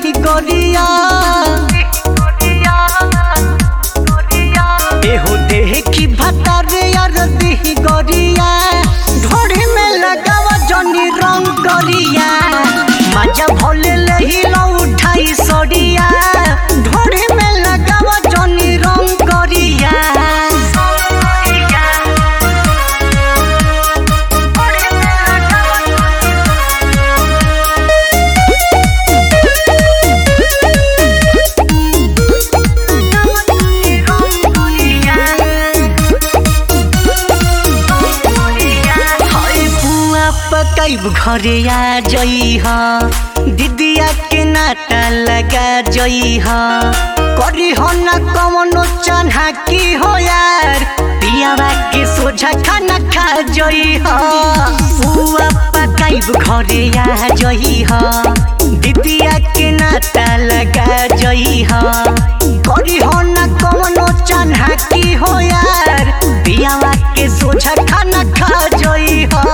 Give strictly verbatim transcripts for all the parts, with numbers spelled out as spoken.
दी गोरिया एहो देखी भतार यार दी गोरिया ढोड़ी में लगावा जनी रंग गोरिया मजा भोले लही लो उठाई सोडिया ढोड़ी में लगावा जनी रंग गोरिया पकाइब घरे आ जई हा दीदिया के नाटा लगा जई हा करी हो ना कमनो चन्हा की हो यार पियावा के सोझा खाना खा जई हा बुआ पकाइब घरे आ जई हा दीदिया के नाटा लगा जई हा करी हो ना कमनो चन्हा की हो यार पियावा के सोझा खाना खा जई हा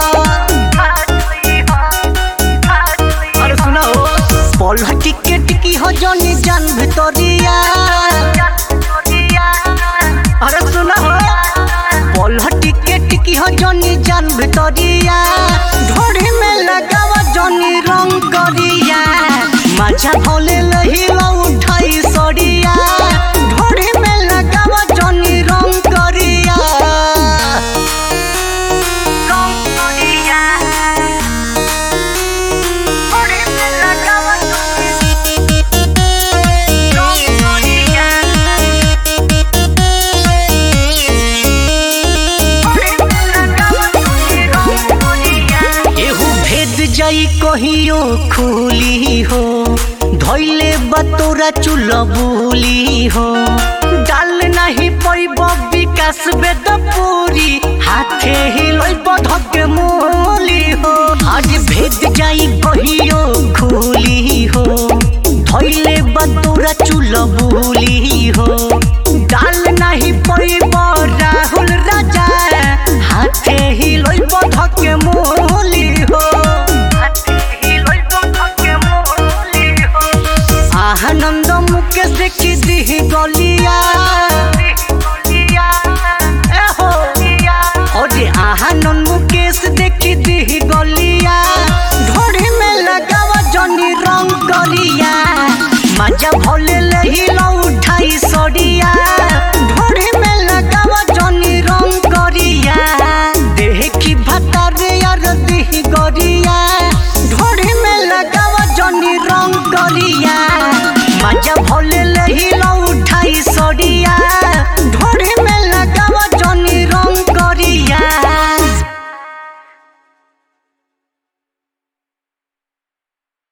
पलह टिके टिकी हो जनी जान भितरिया अरे सुना हो पलह टिके टिकी हो जनी जान भितरिया ढोड़ी में लगावा जनी रंग करिया मजा भोले लही लो उठाई सड़िया ढोड़ी में लगावा जनी रंग करिया जाई कहियो खुली हो धैले बतोरा चुलबुली हो डाल नहीं पैब विकास बेद पूरी हाथे ही लइब धके मूली हो आज भेद जाई कहियो